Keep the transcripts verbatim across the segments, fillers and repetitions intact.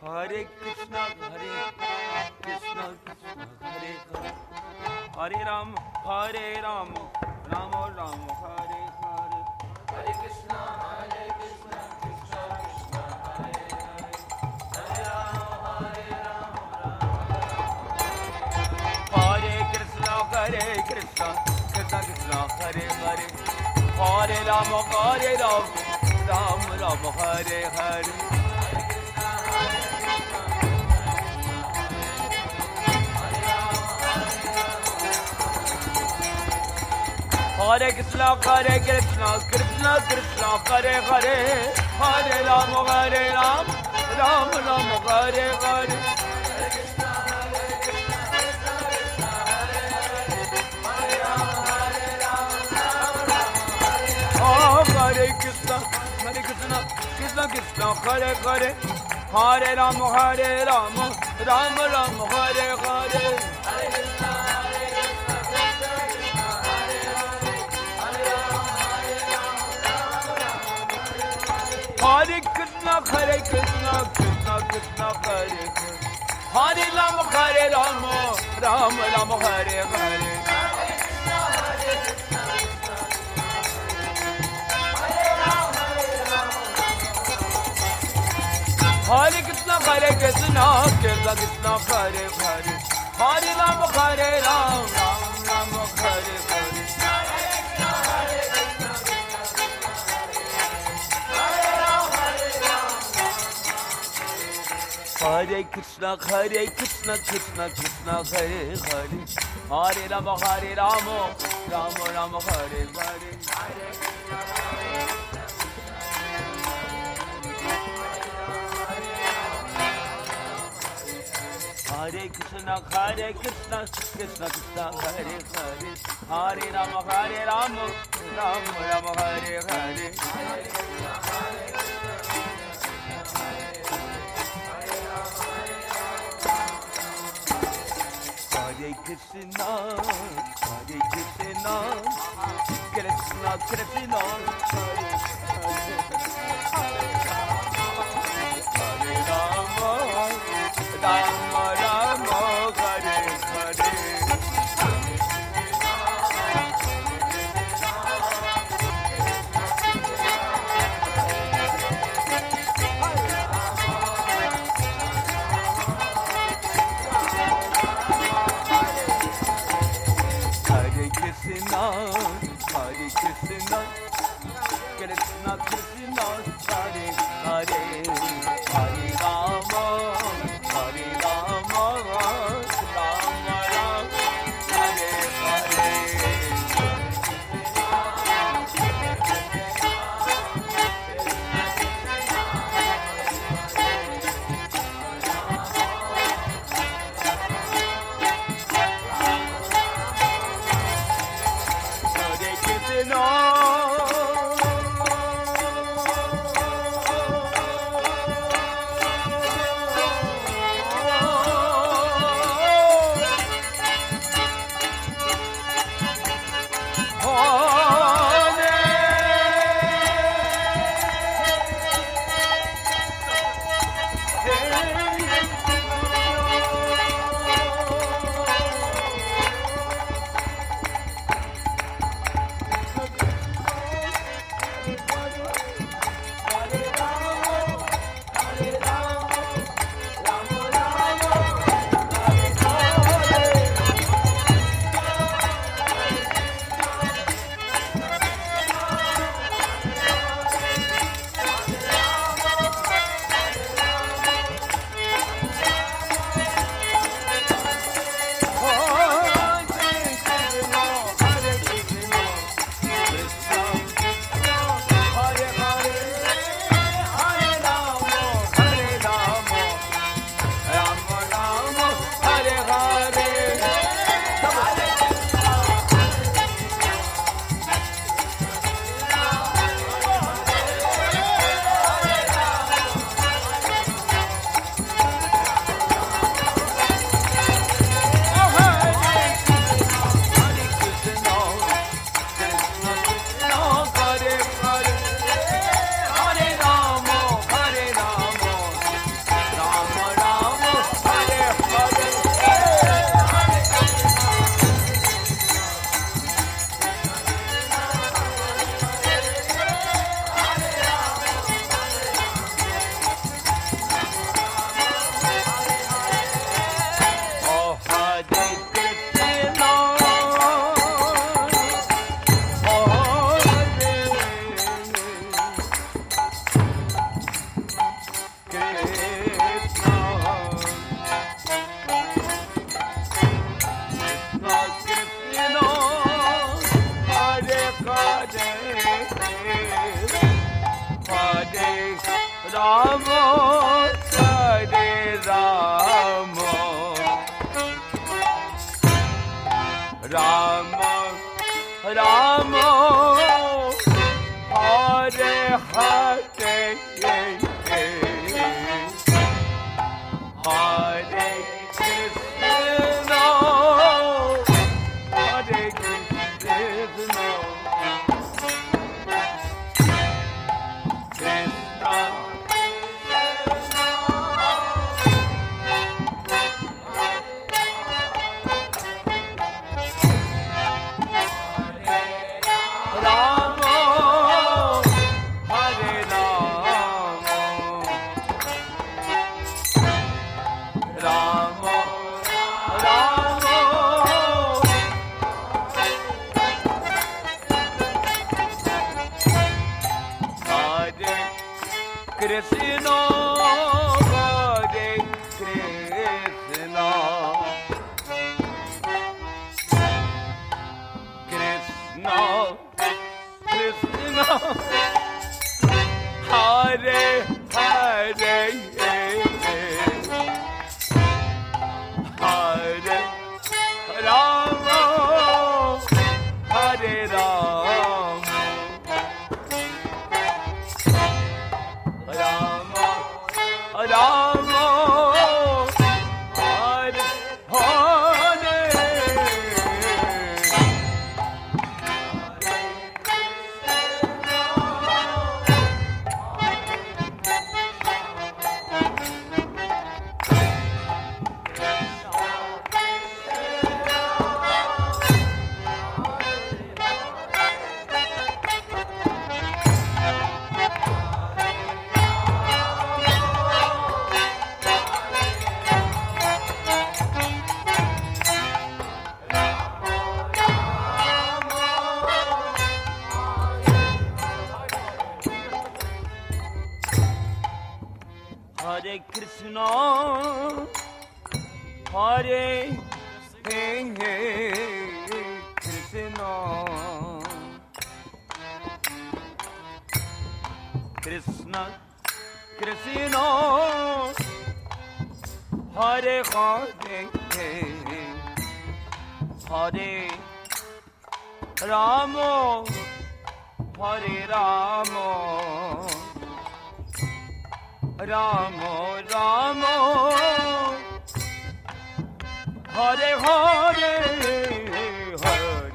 Hare Krishna, Hare Krishna, Krishna Hare Hare, Hare Ram, Hare Ram, Rama Rama, Hare Hare, Hare Krishna, Hare Krishna, Krishna Krishna, Hare Hare, Hare Ram, Hare Ram, Hare Krishna, Hare Krishna, Krishna Krishna, Hare Hare, Hare Ram, Hare Ram, Ram Ram, Hare Hare. Hare Krishna, Hare Krishna, Krishna Krishna, Hare Hare, Hare Ram, Hare Ram, Ram Ram, Hare Hare. Hare Krishna, Hare Krishna, Krishna Krishna, Hare Hare, Hare Ram, Hare Ram, Ram Ram, Hare Hare. Oh, Hare Krishna, Hare Krishna, Krishna Krishna, Hare Hare, Hare Ram, Hare Ram, Ram Ram, Hare Hare. Hare Krishna, Hare Krishna, Krishna Krishna, Hare Hare, Hare Ram, Hare Ram, Ram Ram, Hare Hare. Hare Krishna, Hare Krishna, Krishna Krishna, Hare Hare, Hare Ram, Hare Ram, Ram Ram, Hare Hare. Hare Krishna, Hare Krishna, Krishna Krishna, Hare Hare, Hare Ram, Hare Ram, Ram Ram, Hare Hare. Hare Krishna, Hare Krishna, Krishna Krishna, Hare Hare, Hare Ram, Hare Ram, Ram Ram, Hare Hare. Hare Krishna, Hare Krishna, Krishna Krishna, Hare Hare, Hare Ram, Hare Ram, Ram Ram, Hare Hare. Hare Krishna, Hare Krishna, Krishna Krishna, Hare Hare, Hare Rama, Rama Rama, Hare Hare. Hare Krishna, Hare Krishna, Krishna Krishna, Hare Ram Hare Ram Ram Ram Hare Hare Hare Krishna Hare Krishna Krishna, Hare Krishna, Krishna, Krishna, Hare Hare, Hare Rama, Hare Rama. Rama, Rama, Hare Hare. Hare Krishna, Hare Krishna, Krishna Krishna, Hare Hare, Hare Rama, Hare Rama. Rama Rama Hare Hare Hare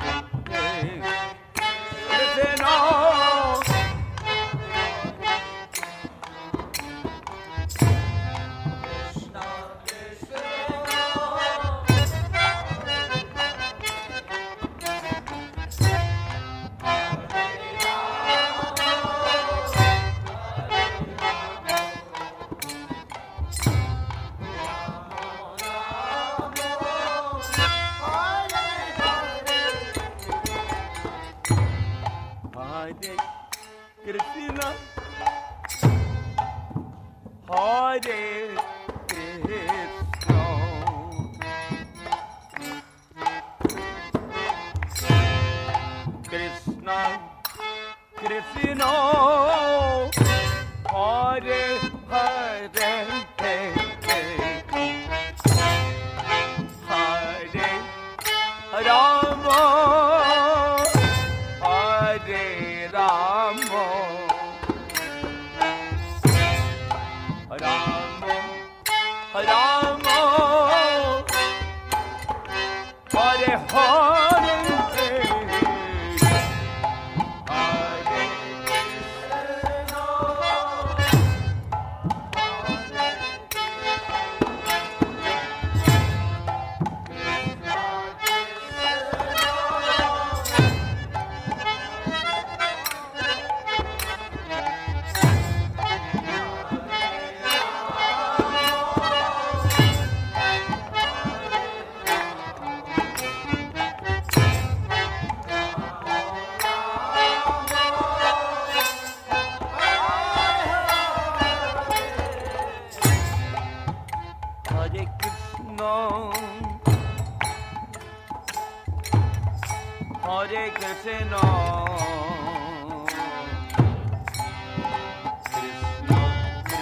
Krishna Krishna, Hare Krishna, Krishna, Krishna, Hare Hare, Hare Rama, Hare Rama. Rama, Rama, Hare Hare, Hare Krishna, Hare Krishna, Krishna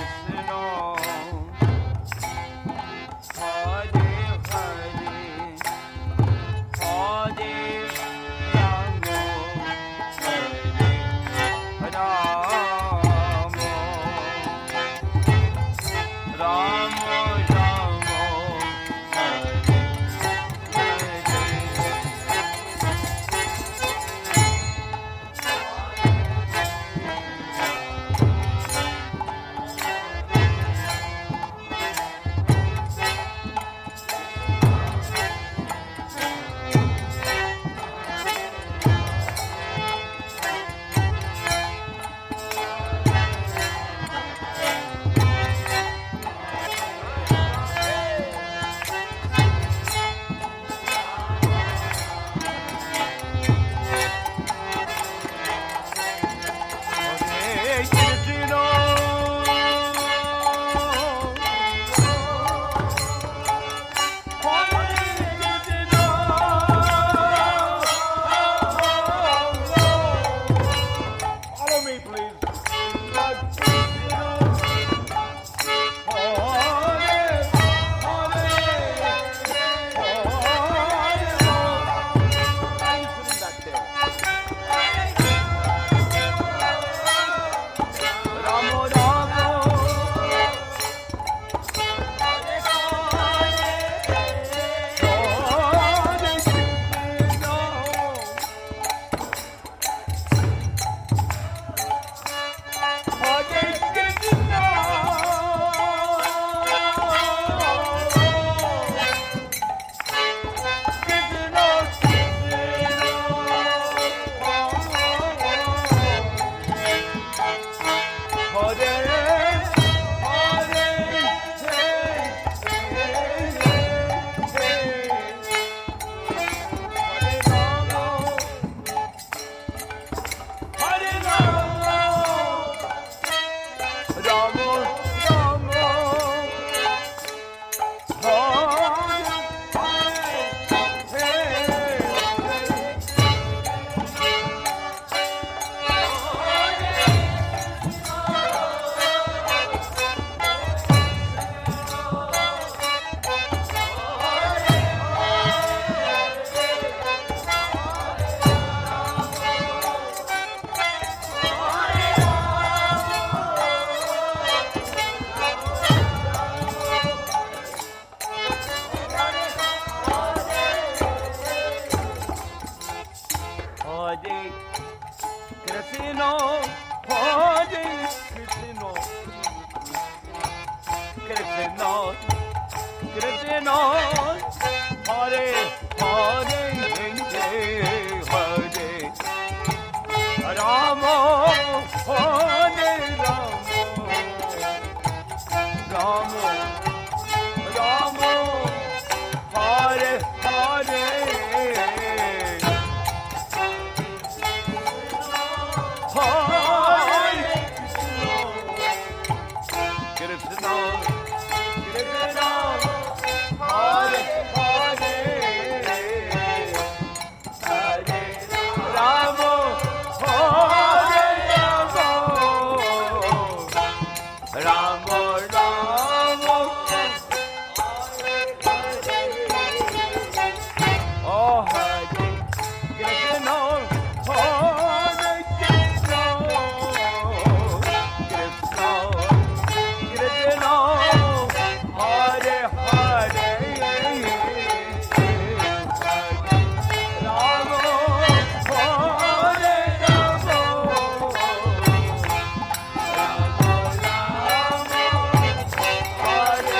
Krishna, Hare Hare, Hare Rama, Hare Rama, Rama Rama, Hare Hare, Hare Krishna, Krishna, Hare Hare, Hare Rama, Hare Rama, Rama Rama, oh Hare Krishna, Hare Krishna, Krishna Krishna, Hare Hare, Rama, Hare Rama, Rama Rama, Hare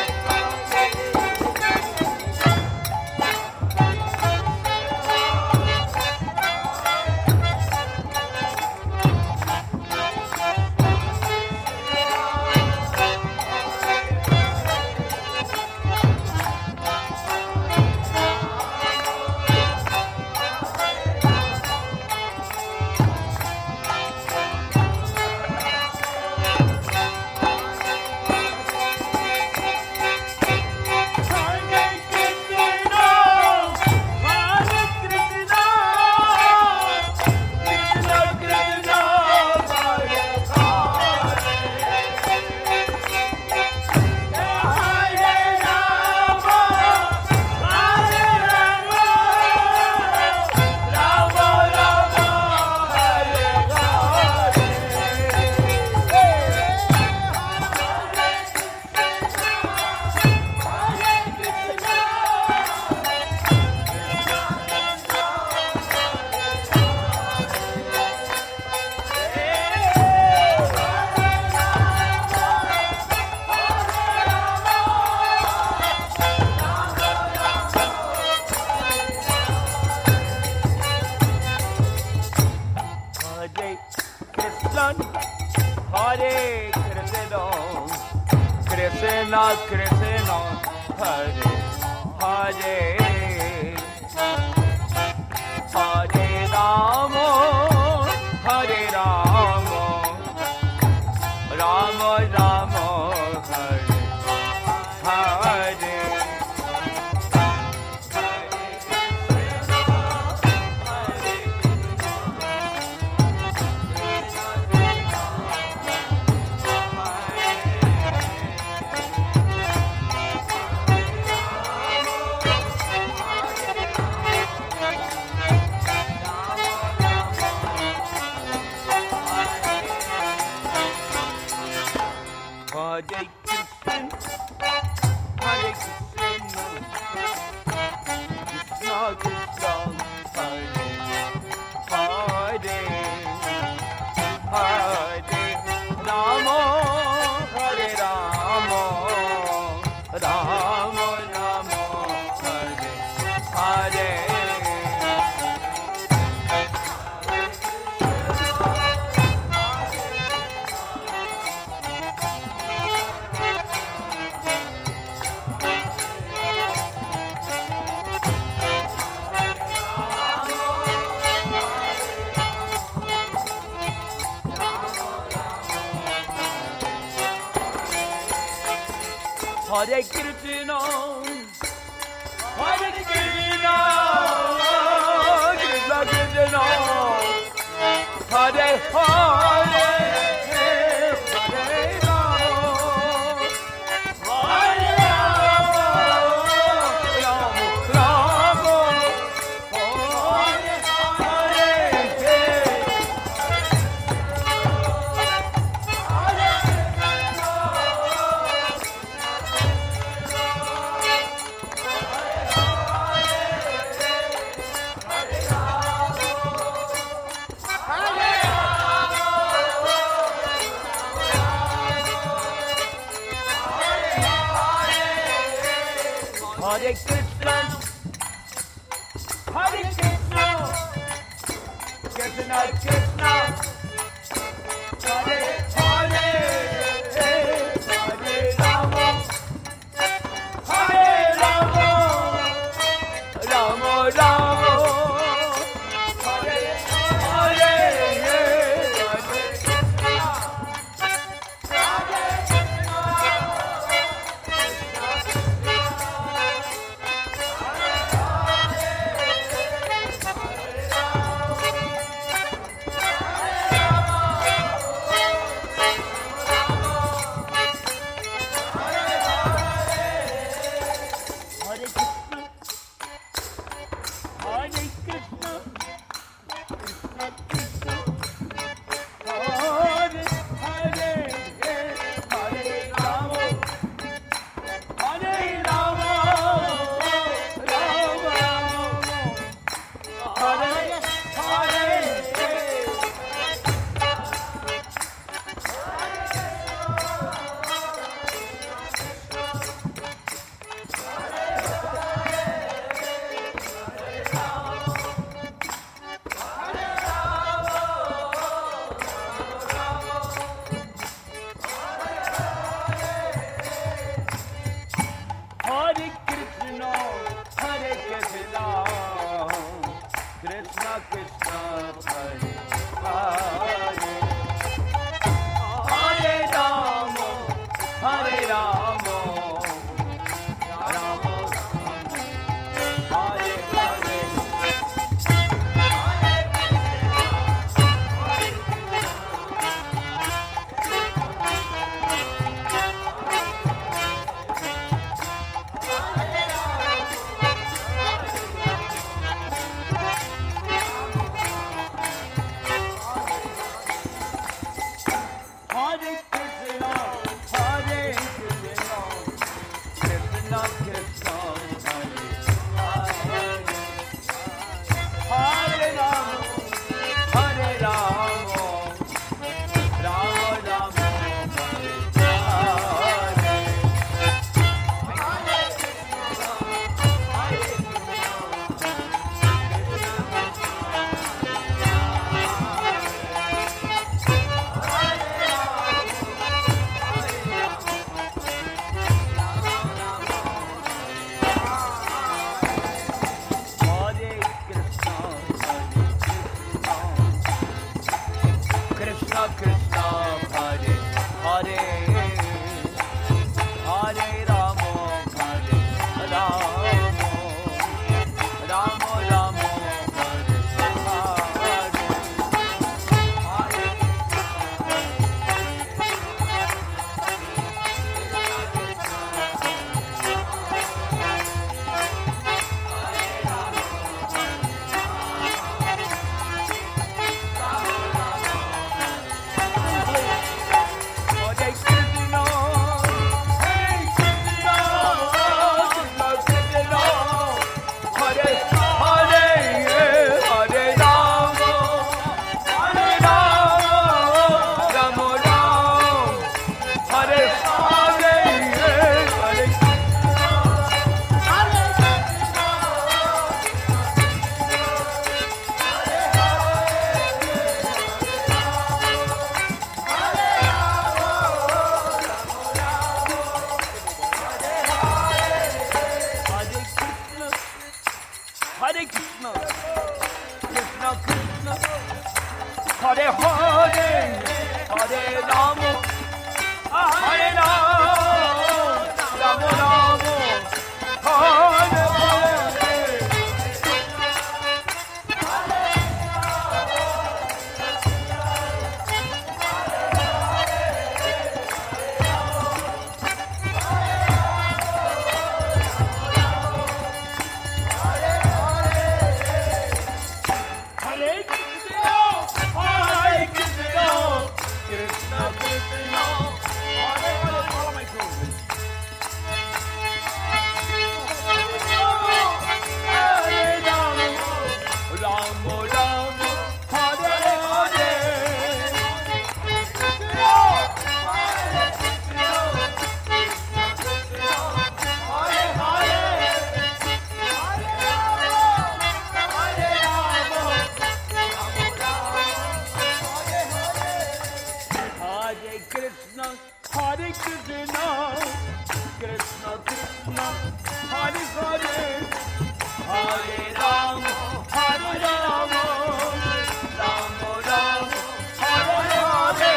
Krishna, Krishna, Hare Hare, Hare Rama, Hare Rama, Rama Rama, Hare Hare. Hare Krishna, Hare Krishna, Krishna Krishna, Hare Hare, Hare Rama, Hare Rama, Rama Rama, Hare Hare. Hare Krishna, Hare Krishna, Krishna Krishna, Hare Hare, Hare Rama, Hare Rama, Rama Rama, Hare Hare. Hare Krishna, Hare Krishna, Krishna Krishna, Hare Hare, Hare Rama, Hare Rama, Rama Rama, Hare Hare, Hare Krishna, Hare Krishna, Hare Krishna, Hare Krishna, Krishna Krishna, Hare Hare, Hare Rama, Hare Rama, Rama Hare Hare. Hare Krishna, Hare Krishna, Krishna Krishna, Hare Hare, Hare Rama, Hare Rama, Rama Rama, Hare Hare. Hare Hare Hare, Hare Ram, Hare Ram, Ram Ram, Hare Hare.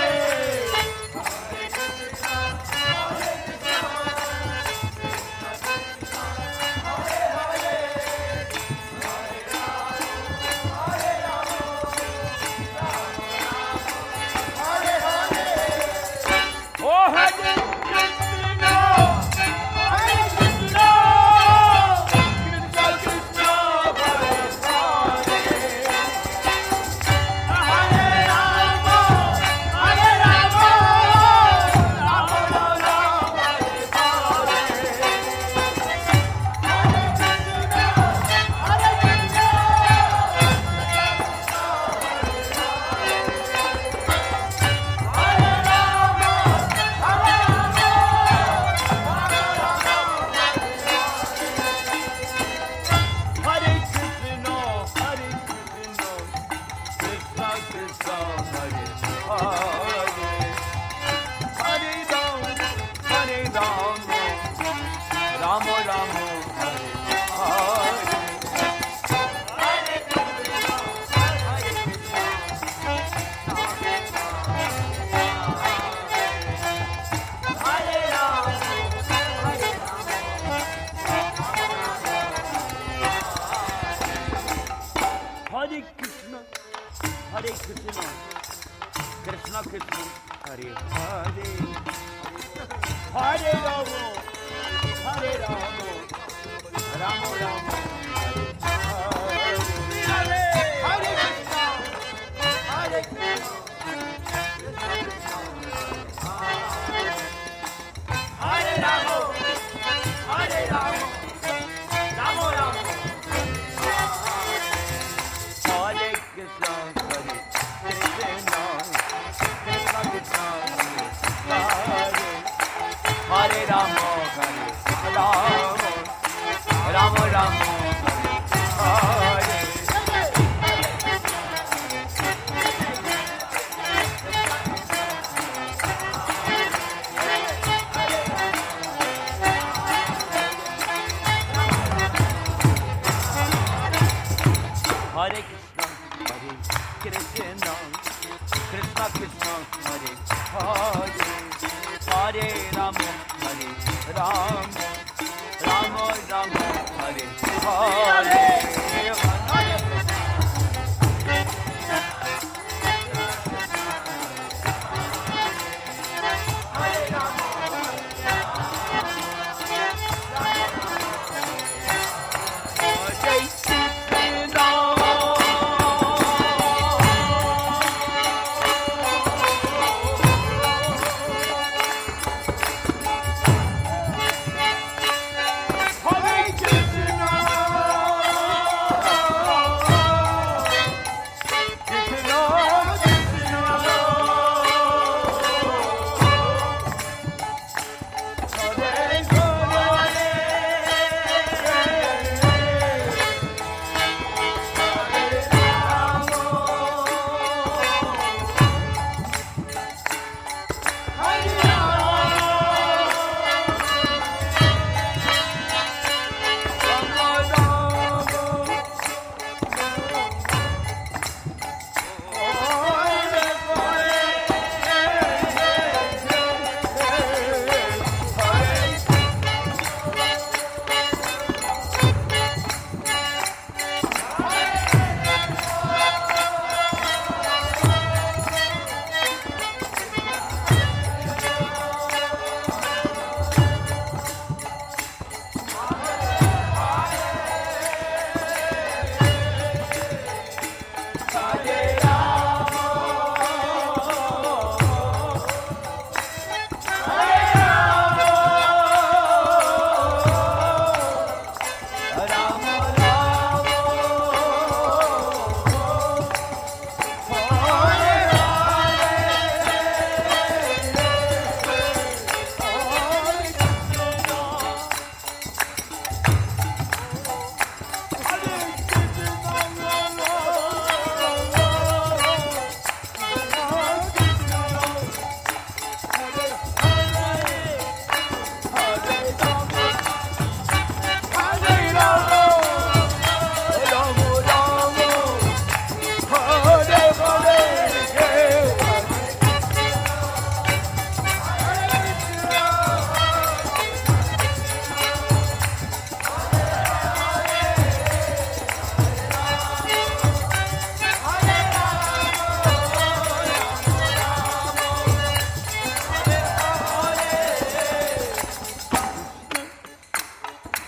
Hare Krishna,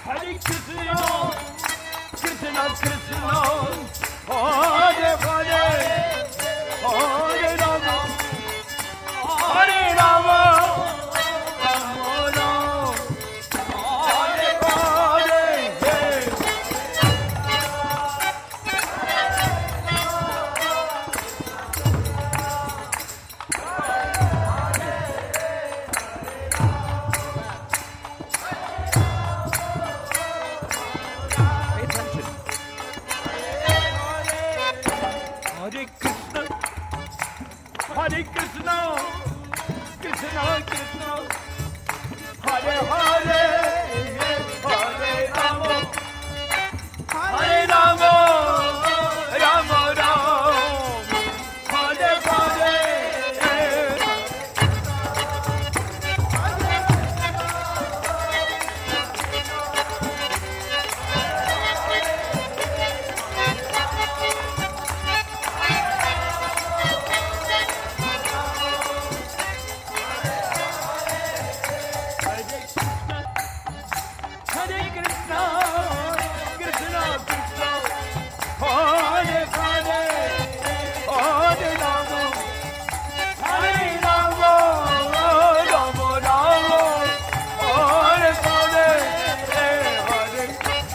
Hare Krishna, Krishna Krishna, Hare Hare, Hare Rama, Hare Rama, Rama Rama, Hare Hare. Pay attention. Hare Krishna, Hare Krishna, Krishna Krishna, Hare Hare, Hare Rama, Hare Rama, Rama Rama, Hare Hare. Hare Krishna, Krishna Krishna, Hare Hare, Hare Rama, Hare Rama, Rama Rama, Hare Hare, Hare.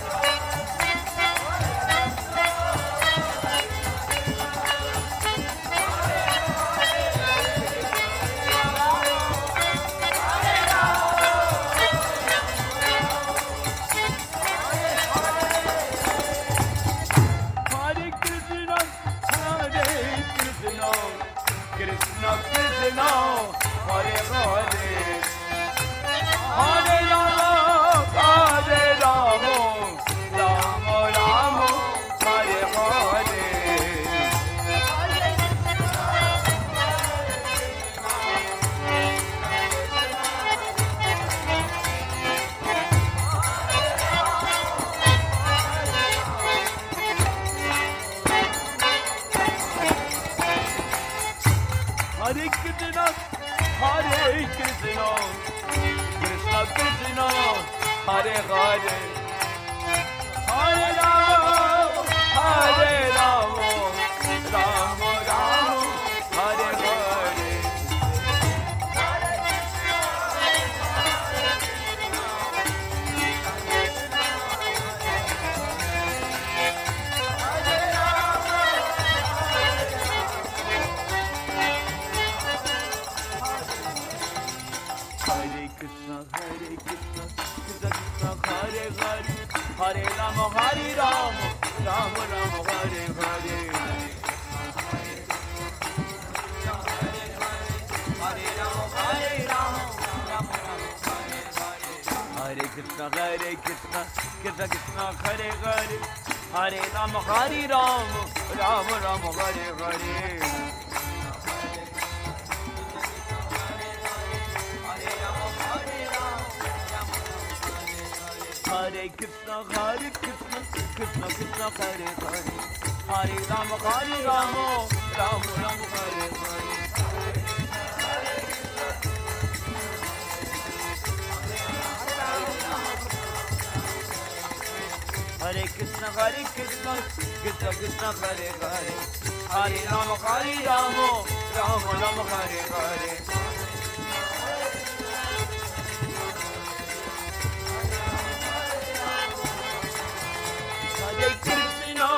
Hare Krishna, Hare Krishna, Krishna Krishna, Hare Hare, Hare Rama, Hare Rama, Rama Rama, Hare Hare. Hare Krishna, Hare Krishna, Krishna Krishna, Hare Hare, Hare Rama, Hare Rama, Rama Rama, Hare Hare. Hare Krishna, Hare Krishna, Krishna Krishna, Hare Hare, Hare Rama, Hare Rama, Rama Rama, Hare Hare. Hare Krishna, Hare Krishna, Krishna Krishna, Hare Hare, Hare Rama, Hare Rama, Rama Rama, Hare Hare. Hare Krishna, Hare Krishna, Krishna Krishna, Hare Hare, Hare Rama, Hare Rama, Rama Rama, Hare Hare. Hare Krishna, Hare Krishna, Krishna Krishna, Hare Hare, Hare Rama, Hare Rama, Rama Rama, Hare Hare. Hare Krishna,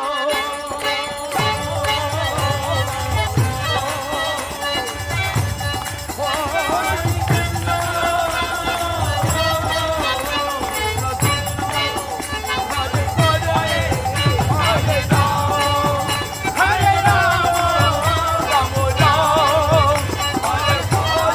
Hare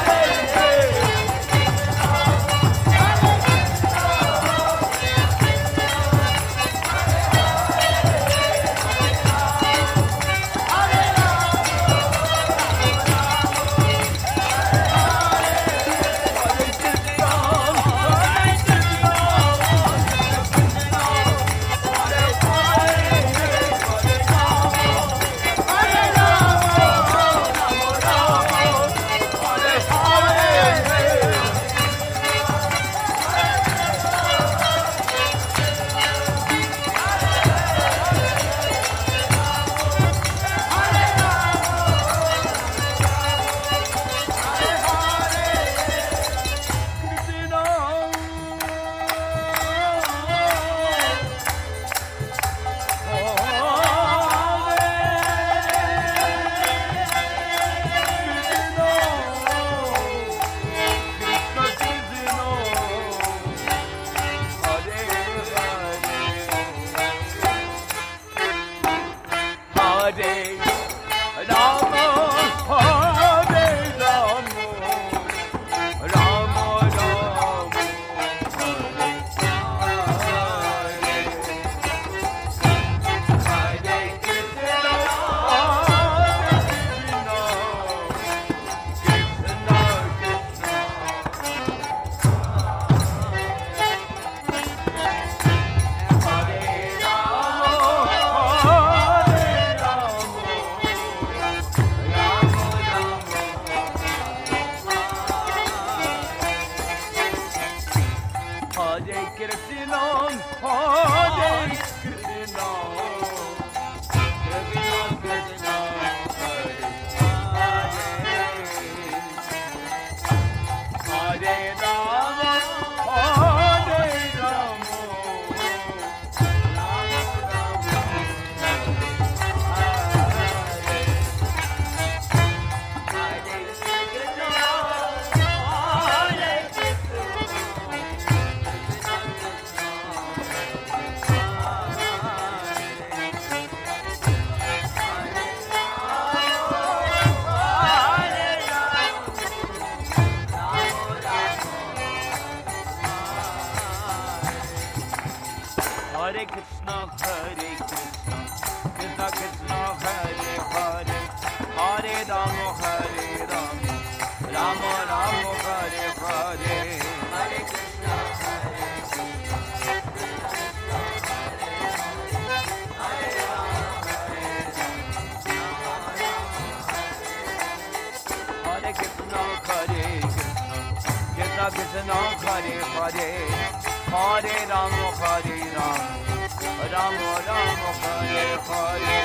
Krishna Hare Hare Hare Rama Hare Rama Rama Rama Hare Hare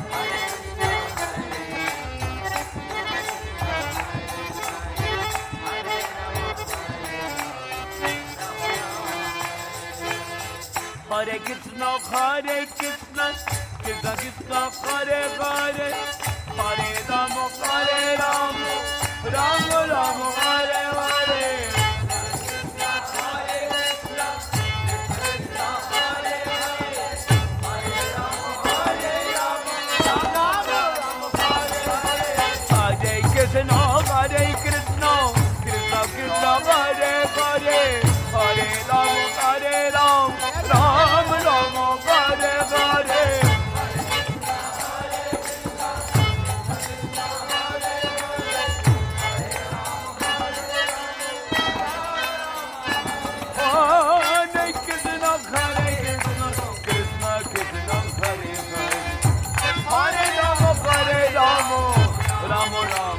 Hare Krishna Hare Krishna Krishna Krishna Hare Hare Hare Rama Hare Rama Rama Rama Hare Hare Krishna Hare Krishna Krishna Krishna Hare Hare Hare Rama Hare Rama Rama Rama Hare Hare Hare Krishna Hare Krishna Krishna Krishna Hare Hare Hare Rama Hare Rama Rama Rama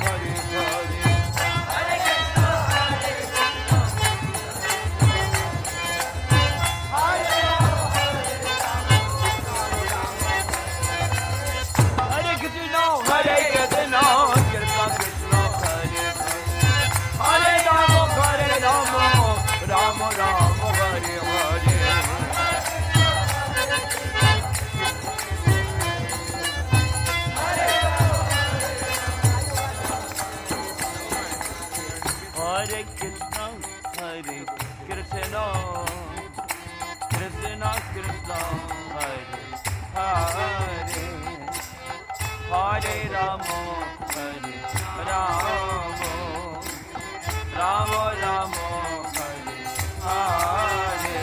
Hare Krishna, Hare Krishna, Krishna Krishna, Hare Hare, Hare Rama, Hare Rama, Rama Rama, Hare Hare.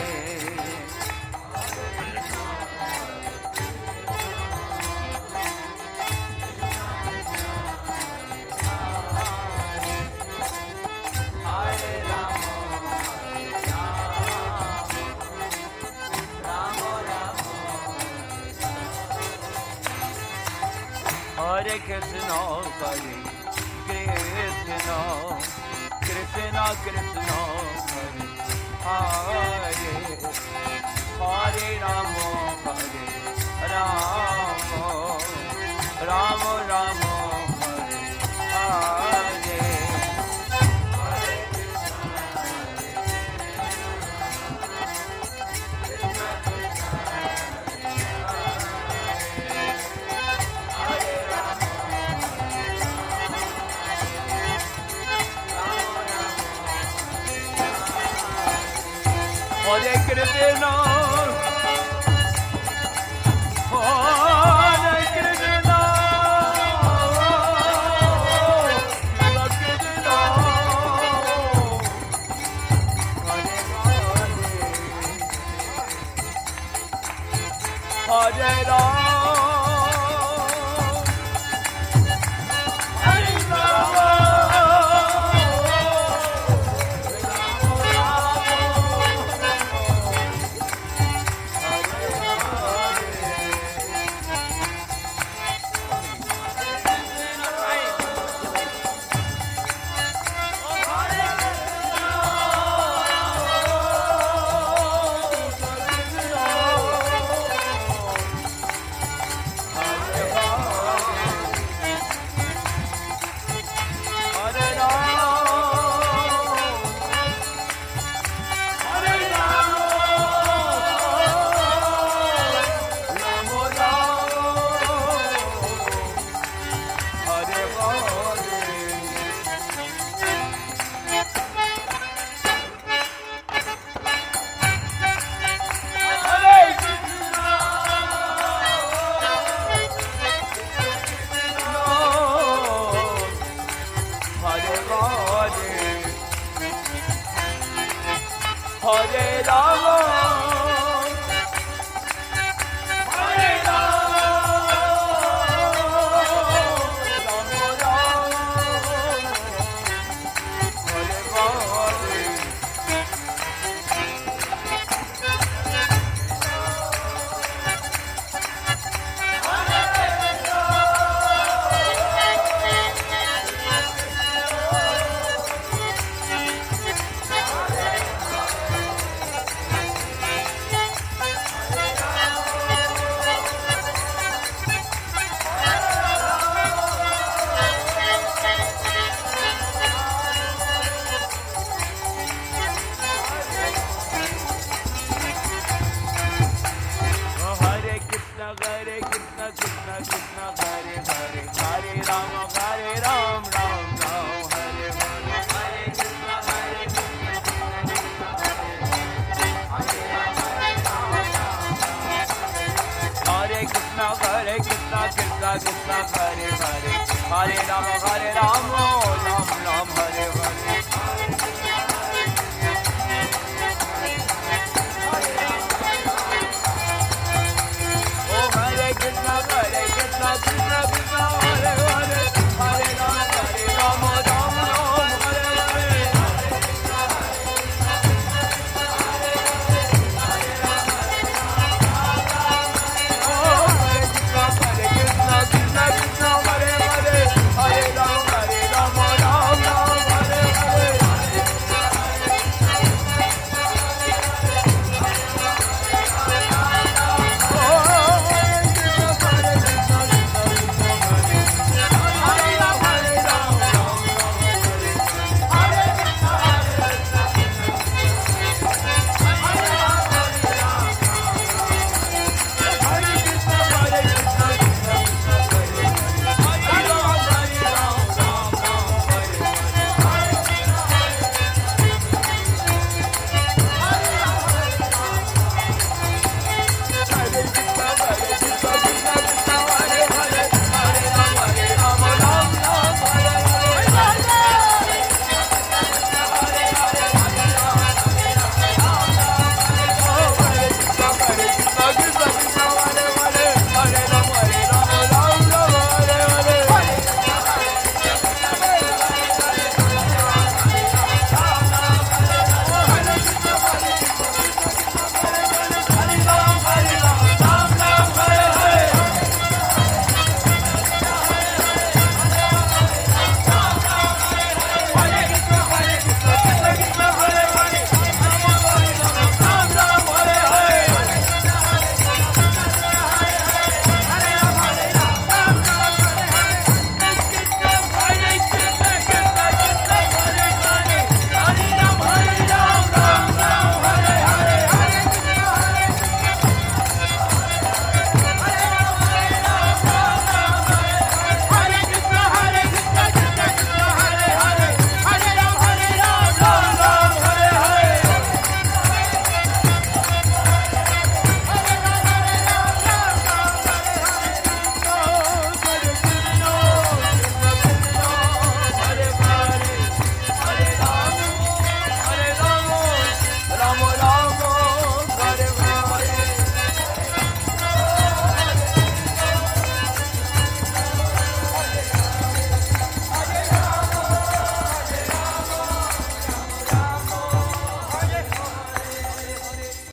Hare Krishna, Hare Krishna, Krishna Krishna, Hare Hare, Hare Rama, Hare Rama, Rama Rama, Hare Hare. Hare Krishna, Hare Krishna, Krishna Krishna, Hare Hare, Hare Rama. Hare Hare Krishna, Krishna Krishna, Hare Hare, Hare Rama, Hare Ram, Ram Ram, Hare Hare, Hare Krishna, Hare Krishna, Hare Krishna, Hare Krishna, Krishna Krishna, Hare Hare, Hare Rama, Hare Ram, Ram Ram, Hare Hare.